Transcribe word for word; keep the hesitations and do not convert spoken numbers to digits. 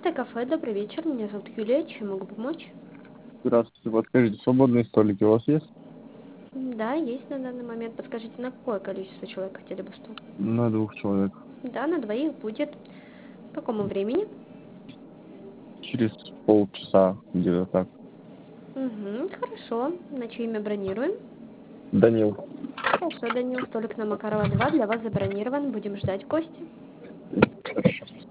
Пожалуйста, кафе, добрый вечер. Меня зовут Юлия. Чем могу помочь? Здравствуйте. Подскажите, свободные столики у вас есть? М, Да, есть на данный момент. Подскажите, на какое количество человек хотели бы стол? На двух человек. Да, на двоих будет. По какому времени? Через полчаса, где-то так. Угу, хорошо. На чье имя бронируем? Данил. Хорошо, Данил, столик на Макарова два для вас забронирован. Будем ждать гостя. Хорошо.